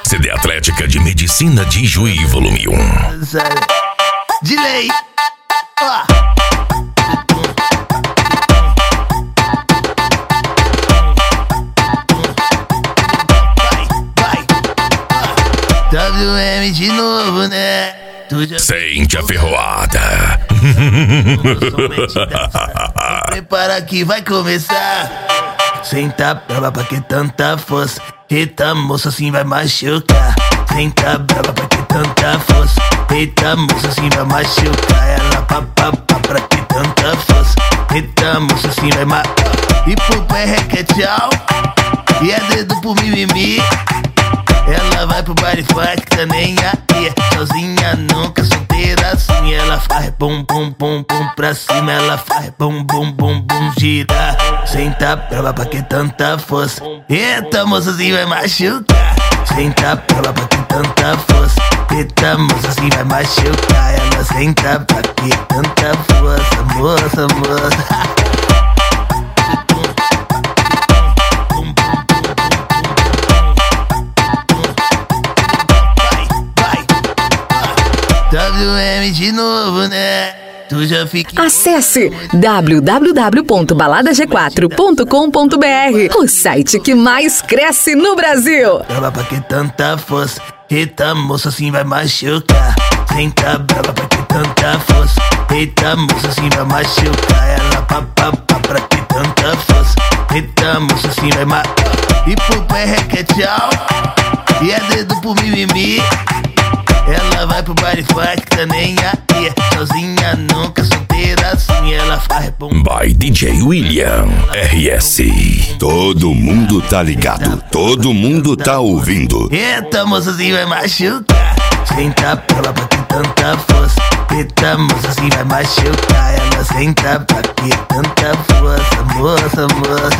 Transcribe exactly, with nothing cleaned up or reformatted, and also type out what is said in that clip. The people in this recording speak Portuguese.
C D Atlética de Medicina de Juí, volume um. De lei. Ó. W M de novo, né? Sente a ferroada. Prepara que vai começar. Senta brava pra que tanta força. Eita moça, assim vai machucar. Senta brava pra que tanta força. Eita moça, assim vai machucar. Ela pá pá pá pra que tanta força. Eita moça, assim vai machucar. E pro pé requete tchau. E é dedo pro mimimi. Ela vai pro baile forte que tá nem aí. Sozinha nunca, solteira assim. Ela faz bum bum bum bum pra cima. Ela faz bum bum bum bum gira. Senta brava pra que tanta força. Eita moça, assim vai machucar. Senta brava pra que tanta força. Eita moça, assim vai machucar. Ela senta pra que tanta força. Moça, moça. W M de novo, né? Tu já fica. Acesse w w w ponto balada g quatro ponto com ponto b r, o site que mais cresce no Brasil. Brava pra que tanta força. Eita moça, assim vai machucar. Senta brava pra que tanta força. Eita moça, assim vai machucar. Ela pá pá pá pra que tanta força. Eita moça, assim vai machucar. E pro pé requete tchau. E é dedo pro mimimi. Ela vai pro baile forte que tá nem aí. Sozinha nunca, solteira assim. Ela faz bom. By D J William R S. Todo mundo tá ligado, todo mundo tá ouvindo. Eita moça, assim vai machucar. Senta pra pra que tanta força. Eita moça, assim vai machucar. Ela senta pra que tanta força. Moça, moça.